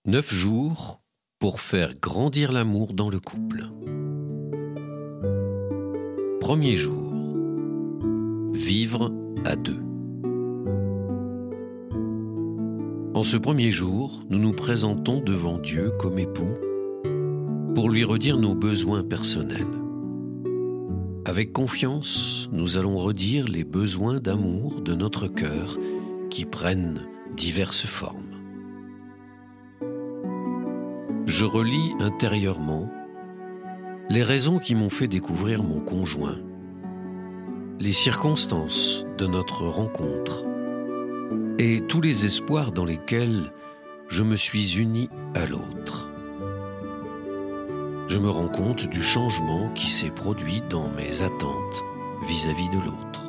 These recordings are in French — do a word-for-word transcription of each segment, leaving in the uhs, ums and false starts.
Neuf jours pour faire grandir l'amour dans le couple. Premier jour. Vivre à deux. En ce premier jour, nous nous présentons devant Dieu comme époux pour lui redire nos besoins personnels. Avec confiance, nous allons redire les besoins d'amour de notre cœur qui prennent diverses formes. Je relis intérieurement les raisons qui m'ont fait découvrir mon conjoint, les circonstances de notre rencontre et tous les espoirs dans lesquels je me suis uni à l'autre. Je me rends compte du changement qui s'est produit dans mes attentes vis-à-vis de l'autre.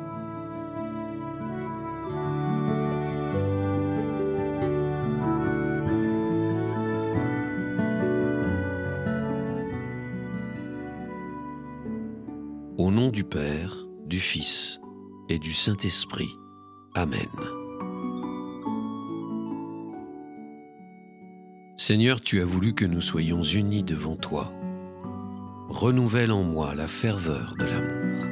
Au nom du Père, du Fils et du Saint-Esprit. Amen. Seigneur, tu as voulu que nous soyons unis devant toi. Renouvelle en moi la ferveur de l'amour.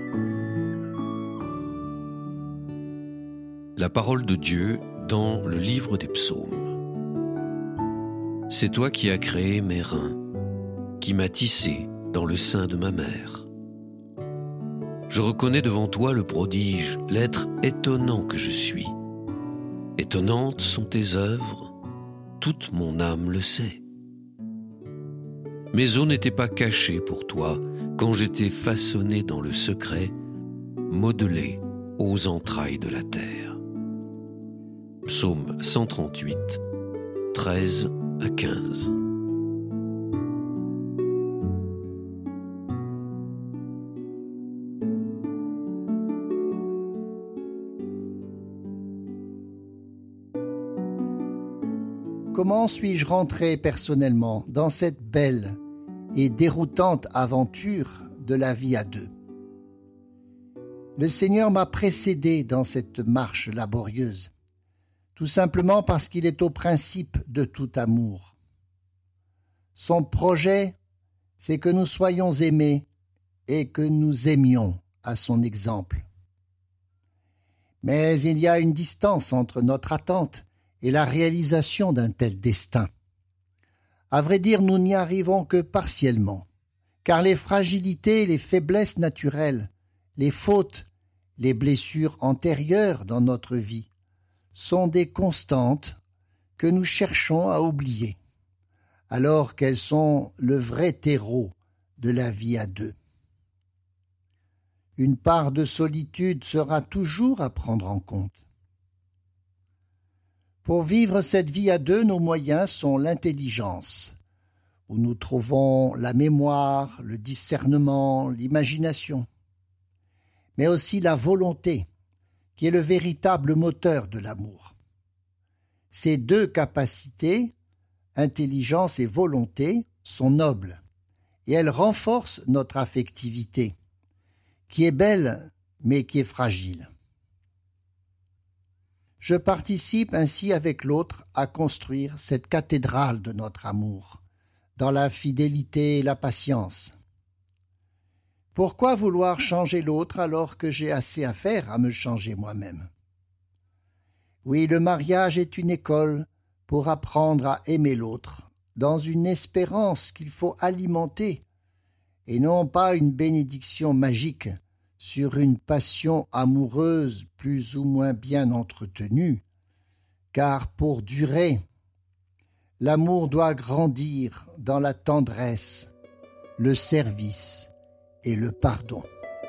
La parole de Dieu dans le livre des Psaumes. C'est toi qui as créé mes reins, qui m'as tissé dans le sein de ma mère. Je reconnais devant toi le prodige, l'être étonnant que je suis. Étonnantes sont tes œuvres, toute mon âme le sait. Mes os n'étaient pas cachés pour toi quand j'étais façonné dans le secret, modelé aux entrailles de la terre. Psaume cent trente-huit, treize à quinze. Comment suis-je rentré personnellement dans cette belle et déroutante aventure de la vie à deux? Le Seigneur m'a précédé dans cette marche laborieuse, tout simplement parce qu'il est au principe de tout amour. Son projet, c'est que nous soyons aimés et que nous aimions à son exemple. Mais il y a une distance entre notre attente et la réalisation d'un tel destin. À vrai dire, nous n'y arrivons que partiellement, car les fragilités, les faiblesses naturelles, les fautes, les blessures antérieures dans notre vie sont des constantes que nous cherchons à oublier, alors qu'elles sont le vrai terreau de la vie à deux. Une part de solitude sera toujours à prendre en compte. Pour vivre cette vie à deux, nos moyens sont l'intelligence, où nous trouvons la mémoire, le discernement, l'imagination, mais aussi la volonté, qui est le véritable moteur de l'amour. Ces deux capacités, intelligence et volonté, sont nobles, et elles renforcent notre affectivité, qui est belle, mais qui est fragile. Je participe ainsi avec l'autre à construire cette cathédrale de notre amour, dans la fidélité et la patience. Pourquoi vouloir changer l'autre alors que j'ai assez à faire à me changer moi-même? Oui, le mariage est une école pour apprendre à aimer l'autre, dans une espérance qu'il faut alimenter, et non pas une bénédiction magique sur une passion amoureuse plus ou moins bien entretenue, car pour durer, l'amour doit grandir dans la tendresse, le service et le pardon.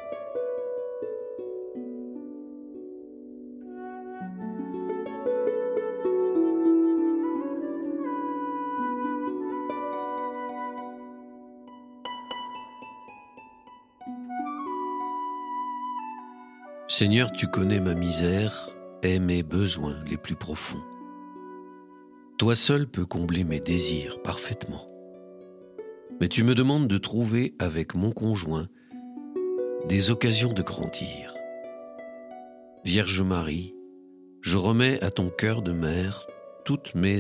Seigneur, tu connais ma misère et mes besoins les plus profonds. Toi seul peux combler mes désirs parfaitement. Mais tu me demandes de trouver avec mon conjoint des occasions de grandir. Vierge Marie, je remets à ton cœur de mère toutes mes